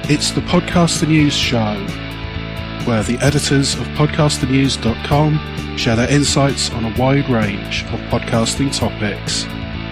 It's the Podcaster News Show, where the editors of podcasternews.com share their insights on a wide range of podcasting topics.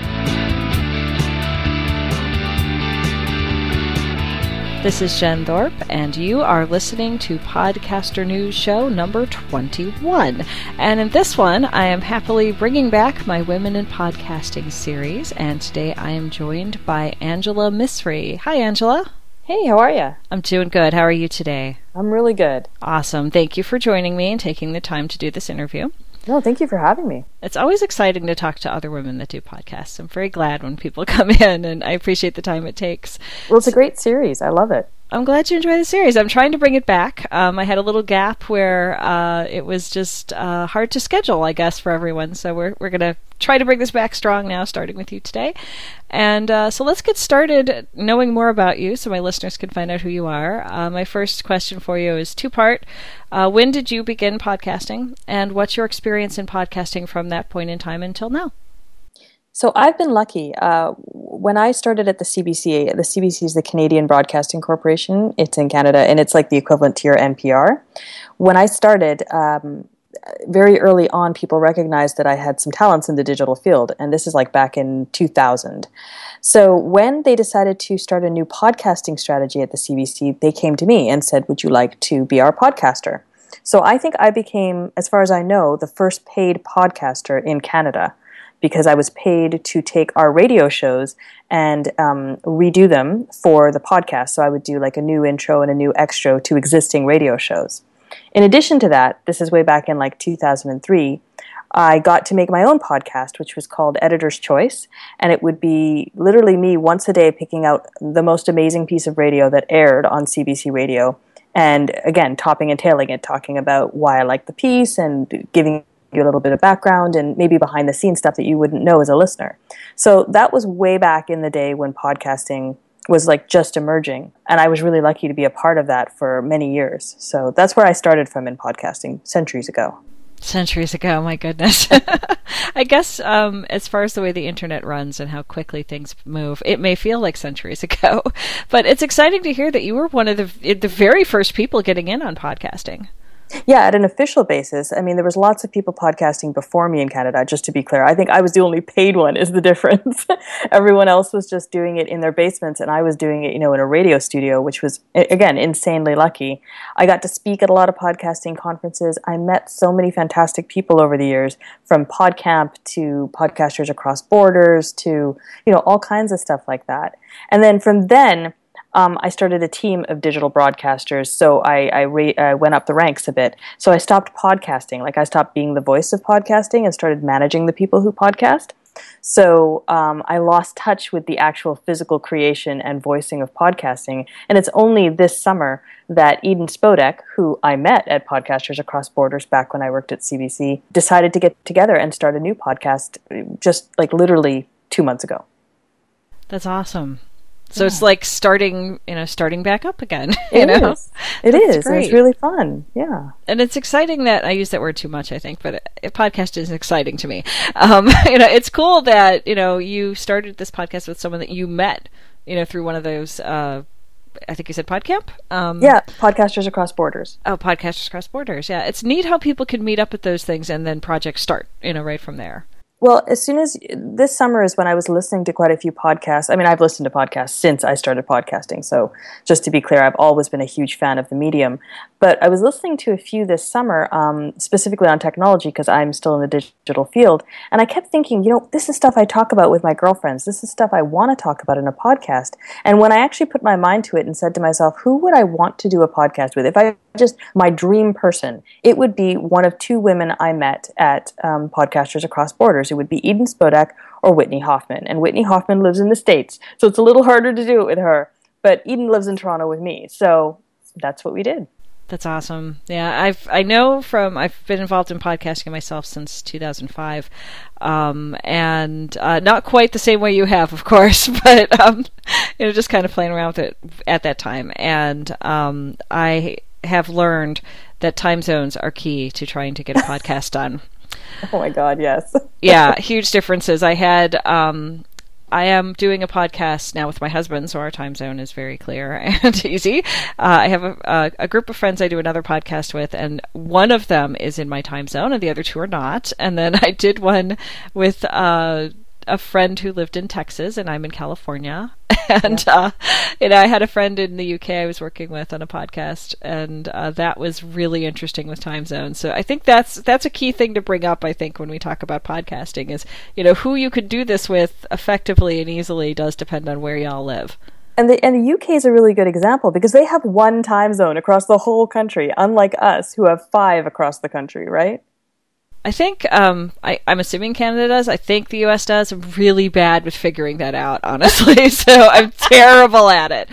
This is Jen Thorpe, and you are listening to Podcaster News Show number 21. And in this one, I am happily bringing back my Women in Podcasting series, and today I am joined by Angela Misri. Hi, Angela. Hey, how are you? I'm doing good. How are you today? I'm really good. Awesome. Thank you for joining me and taking the time to do this interview. No, thank you for having me. It's always exciting to talk to other women that do podcasts. I'm very glad when people come in, and I appreciate the time it takes. Well, it's a great series. I love it. I'm glad you enjoy the series. I'm trying to bring it back. I had a little gap where it was just hard to schedule, I guess, for everyone. So we're going to try to bring this back strong now, starting with you today. And so let's get started knowing more about you so my listeners can find out who you are. My first question for you is two-part. When did you begin podcasting? And what's your experience in podcasting from that point in time until now? So I've been lucky. When I started at the CBC is the Canadian Broadcasting Corporation. It's in Canada, and it's like the equivalent to your NPR. When I started, very early on, people recognized that I had some talents in the digital field, and this is like back in 2000. So when they decided to start a new podcasting strategy at the CBC, they came to me and said, would you like to be our podcaster? So I think I became, as far as I know, the first paid podcaster in Canada, because I was paid to take our radio shows and redo them for the podcast. So I would do like a new intro and a new extra to existing radio shows. In addition to that, this is way back in like 2003, I got to make my own podcast, which was called Editor's Choice. And it would be literally me once a day picking out the most amazing piece of radio that aired on CBC Radio. And again, topping and tailing it, talking about why I liked the piece and giving you a little bit of background and maybe behind the scenes stuff that you wouldn't know as a listener. So that was way back in the day when podcasting was like just emerging. And I was really lucky to be a part of that for many years. So that's where I started from in podcasting centuries ago. Centuries ago, my goodness. I guess as far as the way the internet runs and how quickly things move, it may feel like centuries ago. But it's exciting to hear that you were one of the very first people getting in on podcasting. Yeah, at an official basis. I mean, there was lots of people podcasting before me in Canada, just to be clear. I think I was the only paid one is the difference. Everyone else was just doing it in their basements, and I was doing it, in a radio studio, which was, again, insanely lucky. I got to speak at a lot of podcasting conferences. I met so many fantastic people over the years, from PodCamp to Podcasters Across Borders to, all kinds of stuff like that. And then from then, I started a team of digital broadcasters, so I went up the ranks a bit. So I stopped podcasting. Like, I stopped being the voice of podcasting and started managing the people who podcast. So I lost touch with the actual physical creation and voicing of podcasting. And it's only this summer that Eden Spodek, who I met at Podcasters Across Borders back when I worked at CBC, decided to get together and start a new podcast just like literally 2 months ago. That's awesome. So It's like starting back up again. It is. It is. And it's really fun. Yeah. And it's exciting that I use that word too much, I think, but a podcast is exciting to me. It's cool that, you started this podcast with someone that you met, through one of those, I think you said PodCamp? Yeah, Podcasters Across Borders. Oh, Podcasters Across Borders. Yeah. It's neat how people can meet up at those things and then projects start, right from there. Well, as soon as this summer is when I was listening to quite a few podcasts. I mean, I've listened to podcasts since I started podcasting. So just to be clear, I've always been a huge fan of the medium. But I was listening to a few this summer, specifically on technology, because I'm still in the digital field. And I kept thinking, this is stuff I talk about with my girlfriends. This is stuff I want to talk about in a podcast. And when I actually put my mind to it and said to myself, who would I want to do a podcast with? If I just my dream person, it would be one of two women I met at Podcasters Across Borders. It would be Eden Spodek or Whitney Hoffman. And Whitney Hoffman lives in the States, so it's a little harder to do it with her. But Eden lives in Toronto with me, so that's what we did. That's awesome. Yeah, I've been involved in podcasting myself since 2005, and not quite the same way you have, of course, but just kind of playing around with it at that time. And I have learned that time zones are key to trying to get a podcast done. Oh my God, yes. Yeah, huge differences. I had I am doing a podcast now with my husband, so our time zone is very clear and easy. I have a group of friends I do another podcast with, and one of them is in my time zone, and the other two are not. And then I did one with a friend who lived in Texas, and I'm in California. And I had a friend in the UK I was working with on a podcast, and that was really interesting with time zones. So I think that's a key thing to bring up, I think, when we talk about podcasting is, who you could do this with effectively and easily does depend on where y'all live. And the UK is a really good example because they have one time zone across the whole country, unlike us who have 5 across the country, right? I think, I'm assuming Canada does. I think the US does. I'm really bad with figuring that out, honestly. So I'm terrible at it.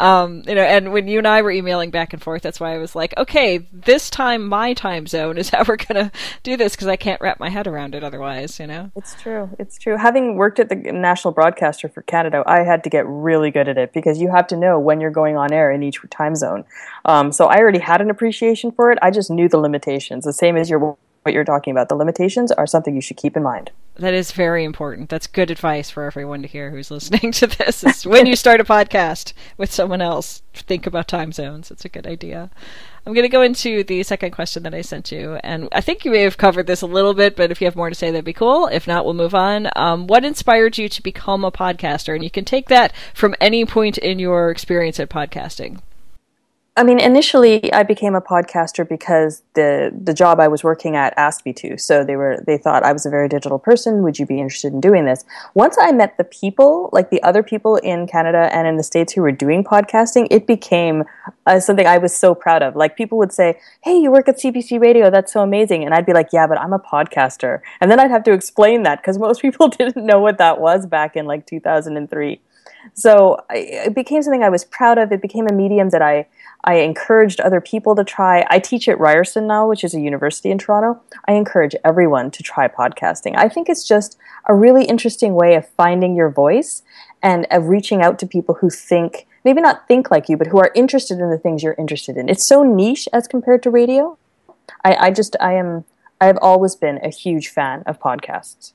And when you and I were emailing back and forth, that's why I was like, okay, this time my time zone is how we're going to do this because I can't wrap my head around it otherwise, It's true. It's true. Having worked at the national broadcaster for Canada, I had to get really good at it because you have to know when you're going on air in each time zone. So I already had an appreciation for it. I just knew the limitations, the same as what you're talking about. The limitations are something you should keep in mind. That is very important. That's good advice for everyone to hear who's listening to this. Is when you start a podcast with someone else, think about time zones. It's a good idea. I'm going to go into the second question that I sent you, and I think you may have covered this a little bit, but if you have more to say, that'd be cool. If not, we'll move on. What inspired you to become a podcaster? And you can take that from any point in your experience at podcasting. I mean, initially I became a podcaster because the job I was working at asked me to. So they thought I was a very digital person. Would you be interested in doing this? Once I met the people, like the other people in Canada and in the States who were doing podcasting, it became something I was so proud of. Like people would say, "Hey, you work at CBC Radio. That's so amazing." And I'd be like, "Yeah, but I'm a podcaster." And then I'd have to explain that because most people didn't know what that was back in like 2003. So it became something I was proud of. It became a medium that I encouraged other people to try. I teach at Ryerson now, which is a university in Toronto. I encourage everyone to try podcasting. I think it's just a really interesting way of finding your voice and of reaching out to people who think, maybe not think like you, but who are interested in the things you're interested in. It's so niche as compared to radio. I've always been a huge fan of podcasts.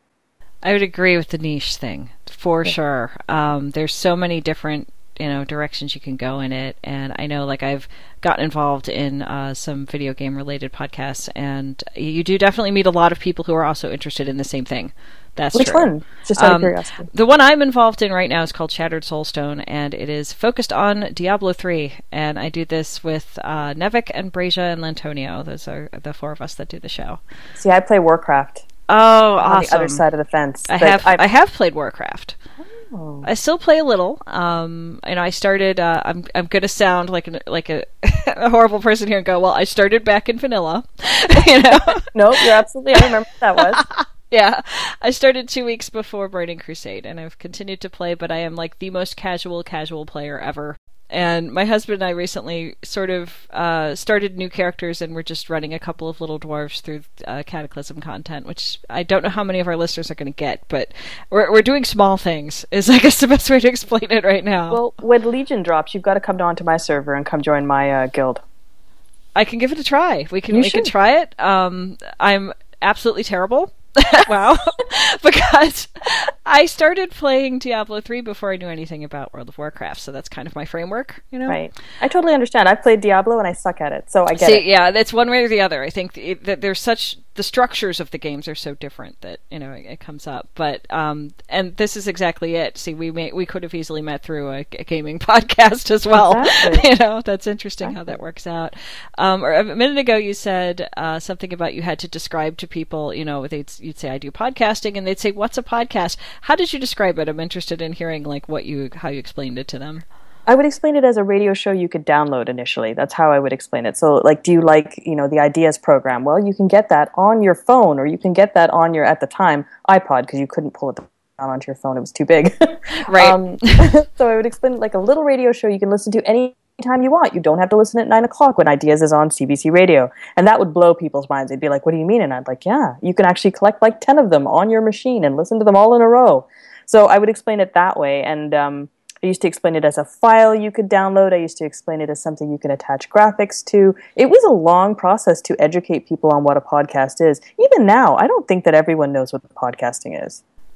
I would agree with the niche thing, for sure. There's so many different, directions you can go in it. And I know, like, I've gotten involved in some video game related podcasts, and you do definitely meet a lot of people who are also interested in the same thing. That's Which true. one? Just out of curiosity. The one I'm involved in right now is called Shattered Soulstone, and it is focused on Diablo 3. And I do this with Nevik and Brazia and Lantonio. Those are the 4 of us that do the show. See, I play Warcraft. Oh, awesome. On the other side of the fence. I have played Warcraft. Oh. I still play a little. I started. I'm going to sound like a horrible person here and go, well, I started back in vanilla. Nope, you're absolutely. I remember what that was. Yeah, I started 2 weeks before Burning Crusade, and I've continued to play. But I am like the most casual player ever. And my husband and I recently sort of started new characters, and we're just running a couple of little dwarves through Cataclysm content, which I don't know how many of our listeners are going to get, but we're doing small things, is I guess the best way to explain it right now. Well, when Legion drops, you've got to come down to my server and come join my guild. I can give it a try. We can try it. I'm absolutely terrible. Wow. Because I started playing Diablo 3 before I knew anything about World of Warcraft, so that's kind of my framework, Right. I totally understand. I've played Diablo and I suck at it, so I get it. Yeah, that's one way or the other. I think that there's the structures of the games are so different that, it comes up. But, and this is exactly it. See, we could have easily met through a gaming podcast as well. Exactly. That's interesting how that works out. Or a minute ago you said something about you had to describe to people, you'd say, I do podcasting, and they'd say, what's a podcast? How did you describe it? I'm interested in hearing how you explained it to them. I would explain it as a radio show you could download initially. That's how I would explain it. So, like, do you like, the Ideas program? Well, you can get that on your phone, or you can get that on your, at the time, iPod, because you couldn't pull it down onto your phone. It was too big. Right. So I would explain it like a little radio show you can listen to any time you want. You don't have to listen at 9 o'clock when Ideas is on CBC Radio. And that would blow people's minds. They'd be like, what do you mean? And I'd like, yeah, you can actually collect like 10 of them on your machine and listen to them all in a row. So I would explain it that way. And I used to explain it as a file you could download. I used to explain it as something you can attach graphics to. It was a long process to educate people on what a podcast is. Even now, I don't think that everyone knows what podcasting is.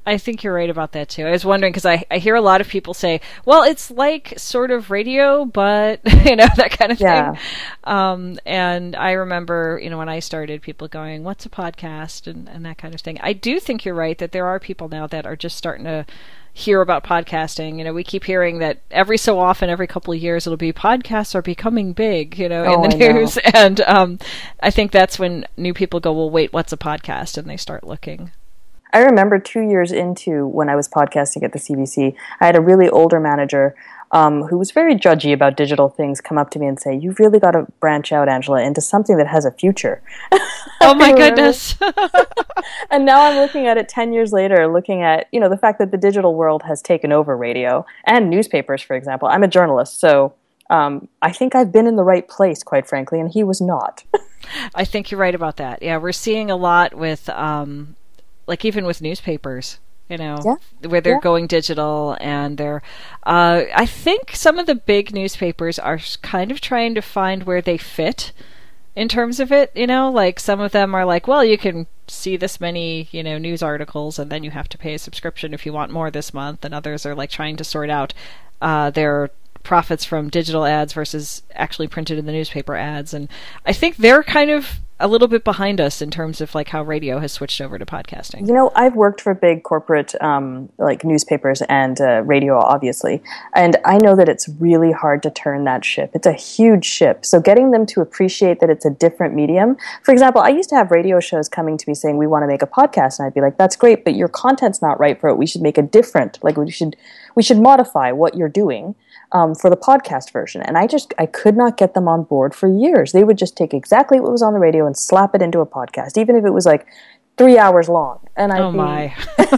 I think you're right about that too. I was wondering because I hear a lot of people say, well, it's like sort of radio, but that kind of thing. And I remember, when I started, people going, what's a podcast and that kind of thing. I do think you're right that there are people now that are just starting to hear about podcasting. We keep hearing that every so often, every couple of years, it'll be podcasts are becoming big, in the news. And I think that's when new people go, well, wait, what's a podcast? And they start looking. I remember 2 years into when I was podcasting at the CBC, I had a really older manager who was very judgy about digital things come up to me and say, you've really got to branch out, Angela, into something that has a future. Oh my goodness. And now I'm looking at it 10 years later, looking at, the fact that the digital world has taken over radio and newspapers, for example. I'm a journalist, so I think I've been in the right place, quite frankly, and he was not. I think you're right about that. Yeah, we're seeing a lot with... even with newspapers, where they're going digital and they're, I think some of the big newspapers are kind of trying to find where they fit in terms of it, some of them are like, well, you can see this many, news articles and then you have to pay a subscription if you want more this month. And others are like trying to sort out, their profits from digital ads versus actually printed in the newspaper ads. And I think they're kind of a little bit behind us in terms of how radio has switched over to podcasting. I've worked for big corporate newspapers and radio, obviously, and I know that it's really hard to turn that ship. It's a huge ship. So getting them to appreciate that it's a different medium. For example, I used to have radio shows coming to me saying, we want to make a podcast, and I'd be like, that's great, but your content's not right for it. We should make a different, we should modify what you're doing for the podcast version. And I could not get them on board for years. They would just take exactly what was on the radio and slap it into a podcast, even if it was 3 hours long. And Oh my.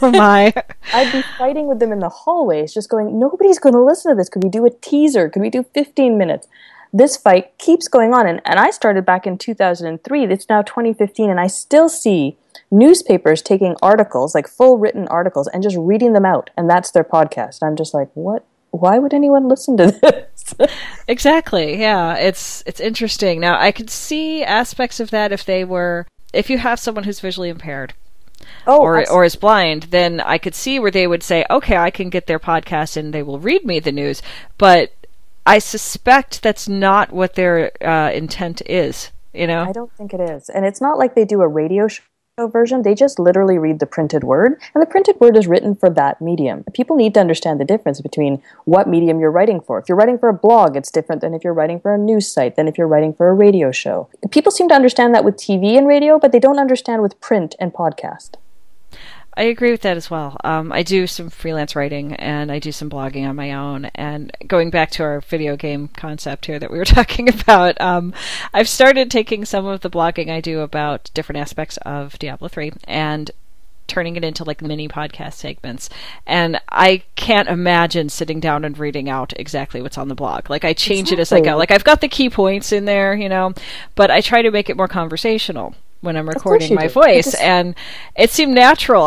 I'd be fighting with them in the hallways, just going, nobody's going to listen to this. Could we do a teaser? Could we do 15 minutes? This fight keeps going on. And I started back in 2003. It's now 2015, and I still see newspapers taking articles, full written articles, and just reading them out. And that's their podcast. I'm just like, what? Why would anyone listen to this? Exactly. Yeah, it's interesting. Now, I could see aspects of that if you have someone who's visually impaired or is blind, then I could see where they would say, okay, I can get their podcast and they will read me the news. But I suspect that's not what their intent is, I don't think it is. And it's not like they do a radio show version. They just literally read the printed word, and the printed word is written for that medium. People need to understand the difference between what medium you're writing for. If you're writing for a blog, it's different than if you're writing for a news site, than if you're writing for a radio show. People seem to understand that with TV and radio, but they don't understand with print and podcast. I agree with that as well. I do some freelance writing and I do some blogging on my own. And going back to our video game concept here that we were talking about, I've started taking some of the blogging I do about different aspects of Diablo 3 and turning it into mini podcast segments. And I can't imagine sitting down and reading out exactly what's on the blog. I change it as I go. I've got the key points in there, but I try to make it more conversational when I'm recording my voice, and it seemed natural.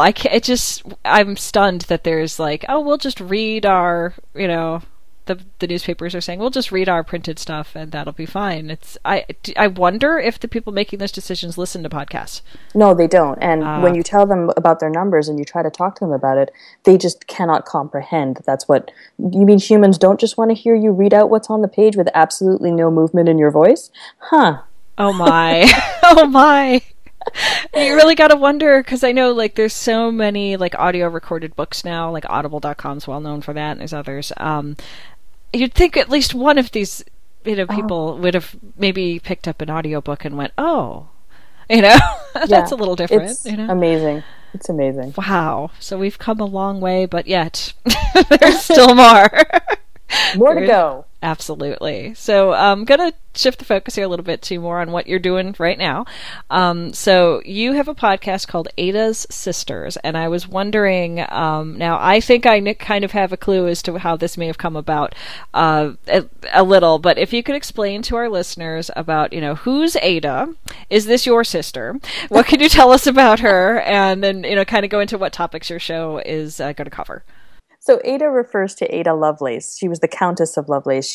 I'm stunned that there's we'll just read our, the newspapers are saying, we'll just read our printed stuff and that'll be fine. I wonder if the people making those decisions listen to podcasts. No, they don't. And when you tell them about their numbers and you try to talk to them about it, they just cannot comprehend. That's what you mean. Humans don't just want to hear you read out what's on the page with absolutely no movement in your voice? Huh. Oh my. Oh my. You really got to wonder, because I know there's so many audio recorded books now, Audible.com's well known for that, and there's others. You'd think at least one of these people would have maybe picked up an audiobook and went, oh, that's a little different. It's amazing. It's amazing. Wow. So we've come a long way, but yet there's still more. More to go. Absolutely. So I'm going to shift the focus here a little bit to more on what you're doing right now. So you have a podcast called Ada's Sisters, and I was wondering, now I think I kind of have a clue as to how this may have come about a little, but if you could explain to our listeners about, who's Ada? Is this your sister? What can you tell us about her? And then, kind of go into what topics your show is going to cover. So Ada refers to Ada Lovelace. She was the Countess of Lovelace. She's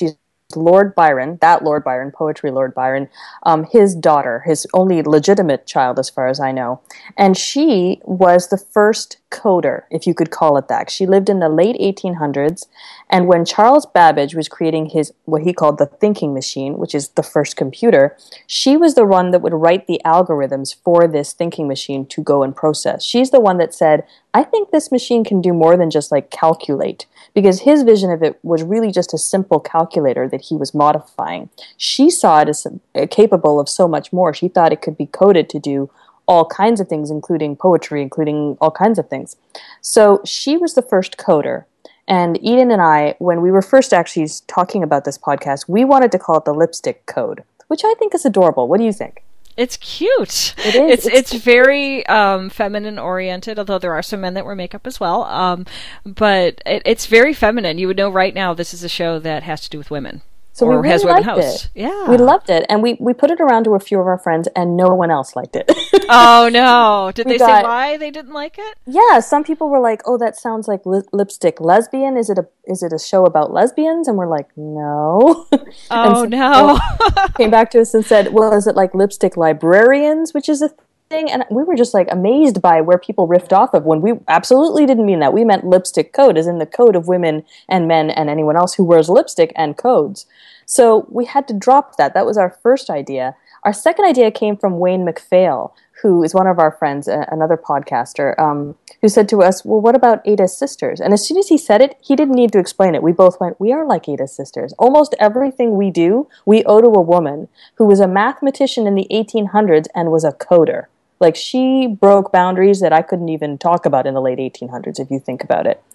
Lord Byron, that Lord Byron, poetry Lord Byron, his daughter, his only legitimate child as far as I know. And she was the first coder, if you could call it that. She lived in the late 1800s, and when Charles Babbage was creating his, what he called the thinking machine, which is the first computer, she was the one that would write the algorithms for this thinking machine to go and process. She's the one that said, I think this machine can do more than just like calculate, because his vision of it was really just a simple calculator that he was modifying. She saw it as capable of so much more. She thought it could be coded to do all kinds of things, including poetry, including all kinds of things. So she was the first coder. And Eden and I, when we were first actually talking about this podcast, we wanted to call it the lipstick code, which I think is adorable. What do you think? It's cute. It is. It's very feminine oriented, although there are some men that wear makeup as well. But it's very feminine. You would know right now this is a show that has to do with women. So or we really has women liked hosts. it. Yeah. We loved it. And we put it around to a few of our friends, and no one else liked it. Oh, no. Did they say why they didn't like it? Yeah, some people were like, oh, that sounds like lipstick lesbian. Is it a show about lesbians? And we're like, no. Oh, no. Came back to us and said, well, is it like lipstick librarians, which is a thing? And we were just like amazed by where people riffed off of, when we absolutely didn't mean that. We meant lipstick code, as in the code of women and men and anyone else who wears lipstick and codes. So we had to drop that. That was our first idea. Our second idea came from Wayne MacPhail, who is one of our friends, another podcaster, who said to us, well, what about Ada's sisters? And as soon as he said it, he didn't need to explain it. We both went, we are like Ada's sisters. Almost everything we do, we owe to a woman who was a mathematician in the 1800s and was a coder. Like, she broke boundaries that I couldn't even talk about in the late 1800s, if you think about it.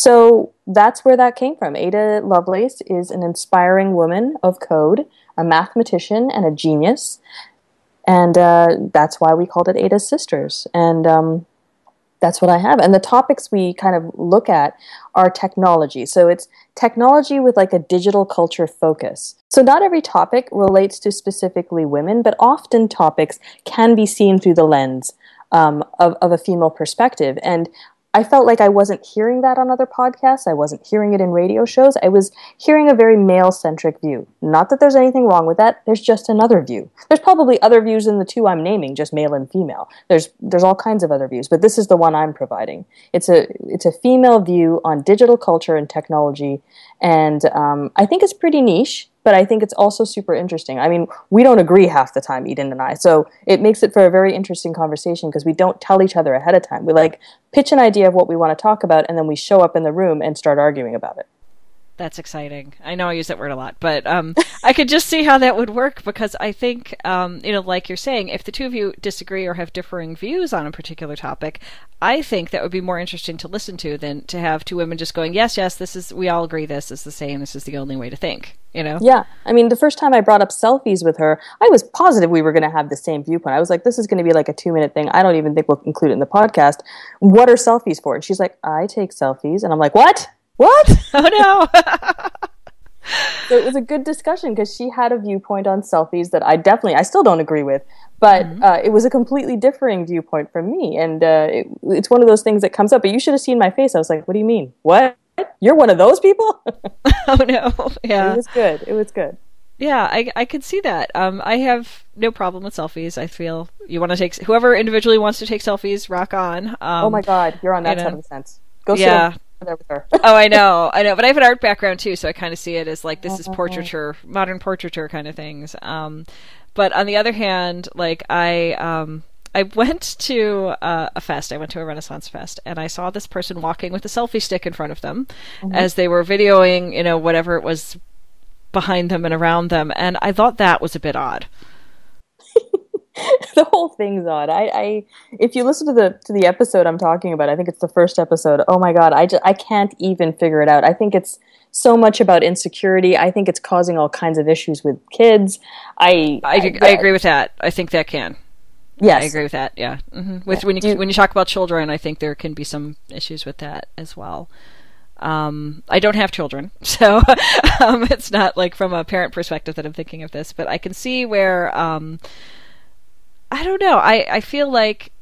So that's where that came from. Ada Lovelace is an inspiring woman of code, a mathematician and a genius. And that's why we called it Ada's Sisters. And that's what I have. And the topics we kind of look at are technology. So it's technology with like a digital culture focus. So not every topic relates to specifically women, but often topics can be seen through the lens of a female perspective. And I felt like I wasn't hearing that on other podcasts. I wasn't hearing it in radio shows. I was hearing a very male-centric view. Not that there's anything wrong with that. There's just another view. There's probably other views than the two I'm naming, just male and female. There's all kinds of other views, but this is the one I'm providing. It's a female view on digital culture and technology, and I think it's pretty niche, but I think it's also super interesting. I mean, we don't agree half the time, Eden and I, so it makes it for a very interesting conversation because we don't tell each other ahead of time. We like pitch an idea of what we want to talk about, and then we show up in the room and start arguing about it. That's exciting. I know I use that word a lot, but I could just see how that would work because I think, like you're saying, if the two of you disagree or have differing views on a particular topic, I think that would be more interesting to listen to than to have two women just going, yes, we all agree this is the same, this is the only way to think, you know? Yeah. I mean, the first time I brought up selfies with her, I was positive we were going to have the same viewpoint. I was like, this is going to be like a 2-minute thing. I don't even think we'll include it in the podcast. What are selfies for? And she's like, I take selfies. And I'm like, what? Oh, no. So it was a good discussion because she had a viewpoint on selfies that I still don't agree with, but it was a completely differing viewpoint from me. And it's one of those things that comes up, but you should have seen my face. I was like, what do you mean? What? You're one of those people? Oh, no. Yeah. It was good. Yeah, I could see that. I have no problem with selfies. I feel you want to take, whoever individually wants to take selfies, rock on. Oh my God, you're on that side of the fence. Go sit there with her. Oh, I know. But I have an art background too, so I kind of see it as like this is portraiture, modern portraiture kind of things. But on the other hand, like I went to a fest. I went to a Renaissance fest, and I saw this person walking with a selfie stick in front of them as they were videoing, whatever it was behind them and around them, and I thought that was a bit odd. The whole thing's odd. I if you listen to the episode I'm talking about, I think it's the first episode. Oh my God, I can't even figure it out. I think it's so much about insecurity. I think it's causing all kinds of issues with kids. I agree with that. I think that can. Yes, I agree with that. Yeah, when you talk about children, I think there can be some issues with that as well. I don't have children, so it's not like from a parent perspective that I'm thinking of this, but I can see where I don't know. I feel like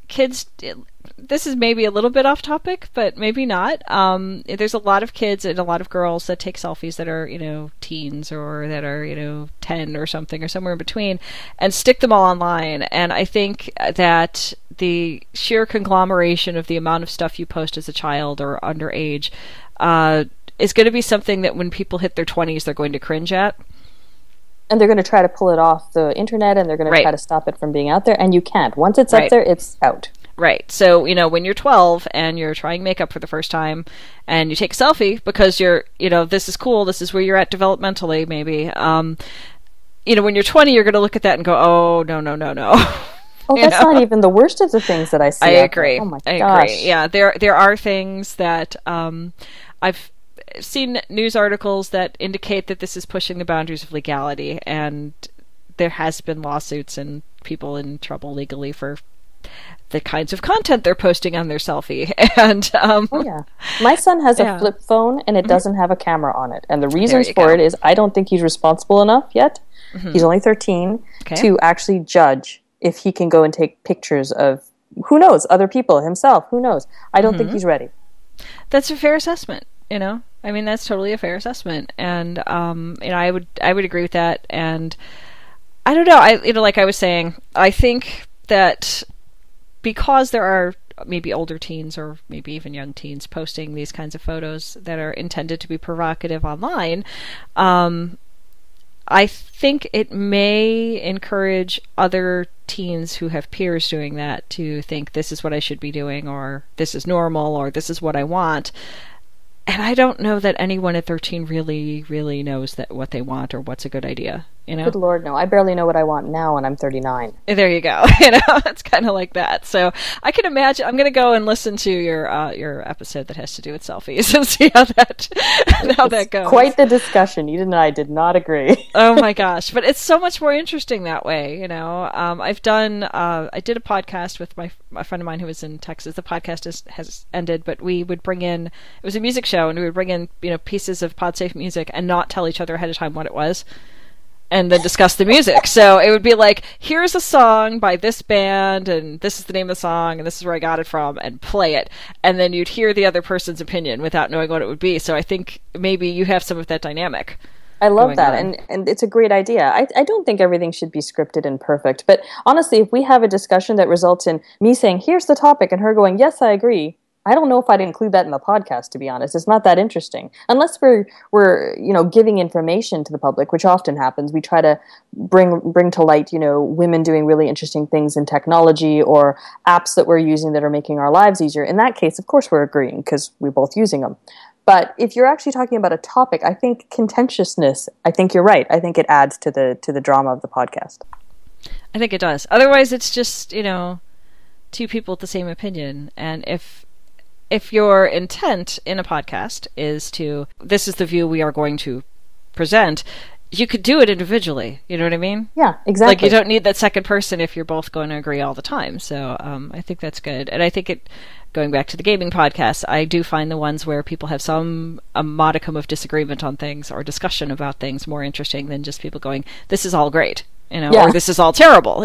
kids, this is maybe a little bit off topic, but maybe not. There's a lot of kids and a lot of girls that take selfies that are, teens or that are, 10 or something or somewhere in between, and stick them all online. And I think that the sheer conglomeration of the amount of stuff you post as a child or underage is going to be something that when people hit their 20s, they're going to cringe at. And they're going to try to pull it off the internet, and they're going to try to stop it from being out there, and you can't. Once it's up there, it's out. Right. So, when you're 12 and you're trying makeup for the first time and you take a selfie because you're, this is cool, this is where you're at developmentally, maybe. When you're 20, you're going to look at that and go, oh, no. Oh, that's not even the worst of the things that I see. I agree. Oh my gosh. I agree. Yeah, there are things that I've seen news articles that indicate that this is pushing the boundaries of legality, and there has been lawsuits and people in trouble legally for the kinds of content they're posting on their selfie. And my son has a flip phone, and it doesn't have a camera on it, and the reasons for it is I don't think he's responsible enough yet. He's only 13 to actually judge if he can go and take pictures of, who knows, other people, himself, who knows. I don't think he's ready. That's a fair assessment. I mean, that's totally a fair assessment, and I would agree with that. And I don't know, like I was saying, I think that because there are maybe older teens or maybe even young teens posting these kinds of photos that are intended to be provocative online, I think it may encourage other teens who have peers doing that to think this is what I should be doing, or this is normal, or this is what I want. And I don't know that anyone at 13 really, really knows that what they want or what's a good idea. Good Lord, no. I barely know what I want now, and I'm 39. There you go. It's kind of like that. So I can imagine. I'm going to go and listen to your episode that has to do with selfies and see how that goes. Quite the discussion. Eden and I did not agree. Oh my gosh! But it's so much more interesting that way. I've done. I did a podcast with my friend of mine who was in Texas. The podcast has ended, but we would bring in. It was a music show, and we would bring in pieces of PodSafe music and not tell each other ahead of time what it was, and then discuss the music. So it would be like, here's a song by this band, and this is the name of the song, and this is where I got it from, and play it. And then you'd hear the other person's opinion without knowing what it would be. So I think maybe you have some of that dynamic. I love that, and it's a great idea. I don't think everything should be scripted and perfect, but honestly, if we have a discussion that results in me saying, here's the topic, and her going, yes, I agree, I don't know if I'd include that in the podcast, to be honest. It's not that interesting. Unless we're giving information to the public, which often happens. We try to bring to light, women doing really interesting things in technology or apps that we're using that are making our lives easier. In that case, of course, we're agreeing because we're both using them. But if you're actually talking about a topic, I think contentiousness, I think you're right. I think it adds to the drama of the podcast. I think it does. Otherwise, it's just, two people with the same opinion. And if your intent in a podcast is this is the view we are going to present, you could do it individually. You know what I mean? Yeah, exactly. Like, you don't need that second person if you're both going to agree all the time. So I think that's good. And I think going back to the gaming podcast, I do find the ones where people have a modicum of disagreement on things or discussion about things more interesting than just people going, this is all great. Or this is all terrible,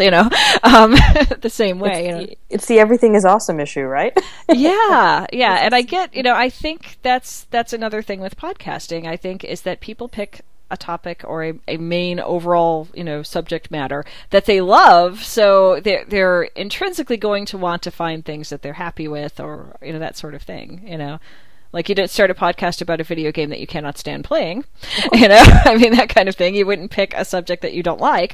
the same way. It's the everything is awesome issue, right? Yeah. And I get, I think that's another thing with podcasting, I think, is that people pick a topic or a main overall, subject matter that they love. So they're intrinsically going to want to find things that they're happy with, or, that sort of thing, Like, you don't start a podcast about a video game that you cannot stand playing, I mean, that kind of thing. You wouldn't pick a subject that you don't like.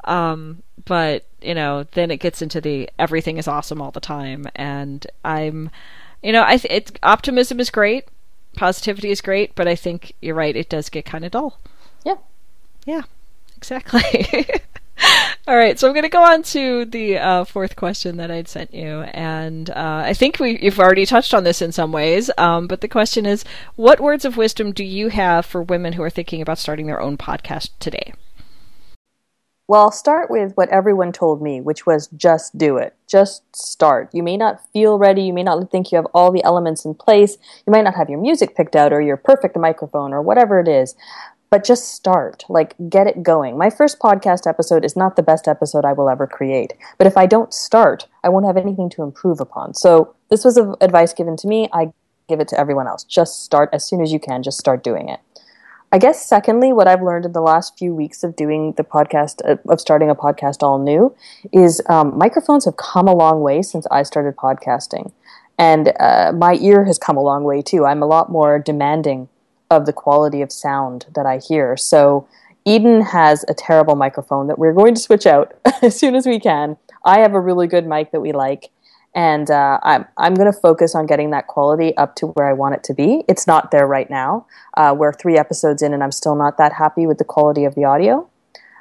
But, then it gets into the everything is awesome all the time. And optimism is great. Positivity is great. But I think you're right. It does get kind of dull. Yeah. Yeah, exactly. All right, so I'm going to go on to the fourth question that I'd sent you, and I think you've already touched on this in some ways, but the question is, what words of wisdom do you have for women who are thinking about starting their own podcast today? Well, I'll start with what everyone told me, which was just do it. Just start. You may not feel ready. You may not think you have all the elements in place. You might not have your music picked out or your perfect microphone or whatever it is. but just start, like get it going. My first podcast episode is not the best episode I will ever create, but if I don't start, I won't have anything to improve upon. So this was advice given to me. I give it to everyone else. Just start as soon as you can. Just start doing it. I guess secondly, what I've learned in the last few weeks of doing the podcast, of starting a podcast all new, is microphones have come a long way since I started podcasting. And my ear has come a long way too. I'm a lot more demanding of the quality of sound that I hear. So Eden has a terrible microphone that we're going to switch out as soon as we can. I have a really good mic that we like. And I'm going to focus on getting that quality up to where I want it to be. It's not there right now. We're 3 episodes in and I'm still not that happy with the quality of the audio.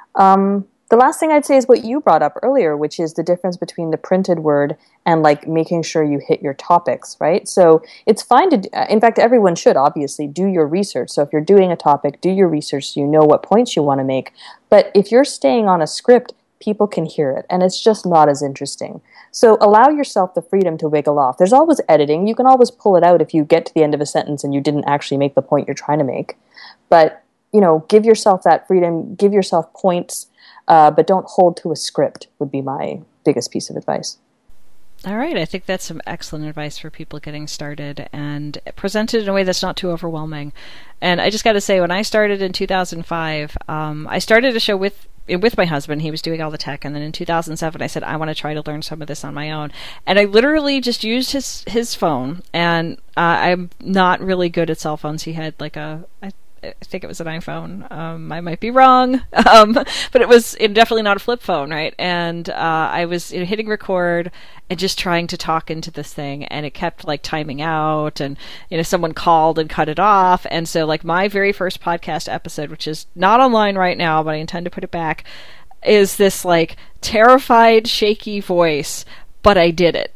The last thing I'd say is what you brought up earlier, which is the difference between the printed word and like making sure you hit your topics, right? So it's fine to, in fact, everyone should obviously do your research. So if you're doing a topic, do your research so you know what points you want to make. But if you're staying on a script, people can hear it and it's just not as interesting. So allow yourself the freedom to wiggle off. There's always editing. You can always pull it out if you get to the end of a sentence and you didn't actually make the point you're trying to make. But, you know, give yourself that freedom, give yourself points, but don't hold to a script would be my biggest piece of advice. All right. I think that's some excellent advice for people getting started and presented in a way that's not too overwhelming. And I just got to say, when I started in 2005, I started a show with my husband. He was doing all the tech, and then in 2007 I said I want to try to learn some of this on my own, and I literally just used his phone, and I'm not really good at cell phones. He had like I think it was an iPhone. I might be wrong, but it was definitely not a flip phone, right? And I was hitting record and just trying to talk into this thing, and it kept like timing out, and someone called and cut it off. And so like my very first podcast episode, which is not online right now, but I intend to put it back, is this like terrified, shaky voice, but I did it,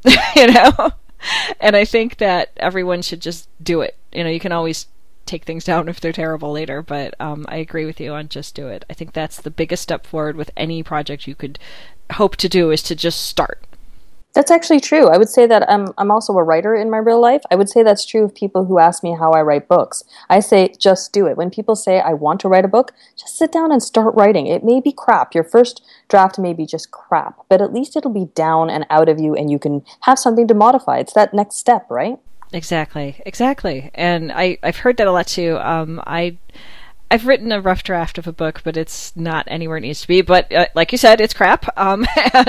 And I think that everyone should just do it. You can always take things down if they're terrible later, but I agree with you on just do it. I think that's the biggest step forward with any project you could hope to do, is to just start. That's actually true. I would say that I'm also a writer in my real life. I would say that's true of people who ask me how I write books. I say, just do it. When people say, I want to write a book, just sit down and start writing. It may be crap. Your first draft may be just crap, but at least it'll be down and out of you and you can have something to modify. It's that next step, right? Exactly. And I've heard that a lot too. I've written a rough draft of a book, but it's not anywhere it needs to be. But like you said, it's crap. And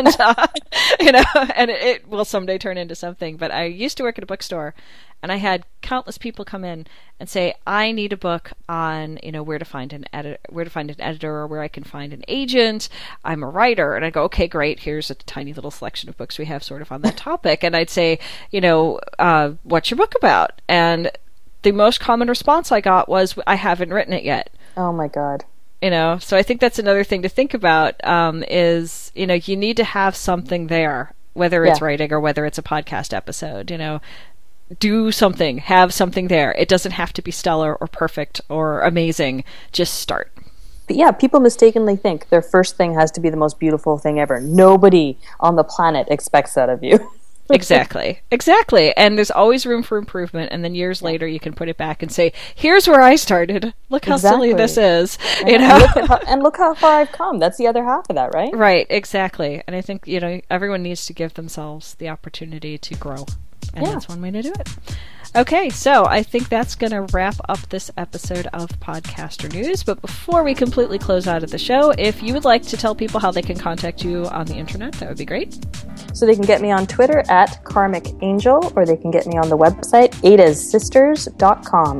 it will someday turn into something. But I used to work at a bookstore, and I had countless people come in and say, I need a book on, where to find an editor, or where I can find an agent. I'm a writer. And I go, okay, great. Here's a tiny little selection of books we have sort of on that topic. And I'd say, what's your book about? And the most common response I got was, I haven't written it yet. Oh my God. So I think that's another thing to think about, is, you need to have something there, whether it's writing or whether it's a podcast episode, do something, have something there. It doesn't have to be stellar or perfect or amazing. Just start. But yeah, people mistakenly think their first thing has to be the most beautiful thing ever. Nobody on the planet expects that of you. Exactly. And there's always room for improvement. And then years later, you can put it back and say, here's where I started. Look how silly this is. And look how far I've come. That's the other half of that, right? Right. Exactly. And I think, everyone needs to give themselves the opportunity to grow. And that's one way to do it. Okay, so I think that's going to wrap up this episode of Podcaster News. But before we completely close out of the show, if you would like to tell people how they can contact you on the internet, that would be great. So they can get me on Twitter at Karmic Angel, or they can get me on the website adasisters.com,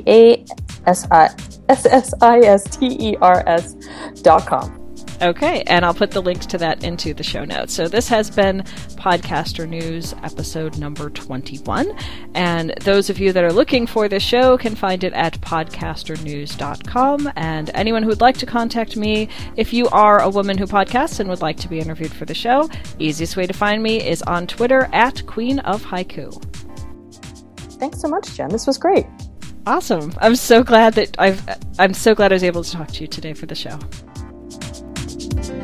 ADASSISTERS.com. Okay, and I'll put the links to that into the show notes. So this has been Podcaster News episode number 21. And those of you that are looking for this show can find it at podcasternews.com. And anyone who would like to contact me, if you are a woman who podcasts and would like to be interviewed for the show, easiest way to find me is on Twitter at Queen of Haiku. Thanks so much, Jen. This was great. Awesome. I'm so glad I was able to talk to you today for the show.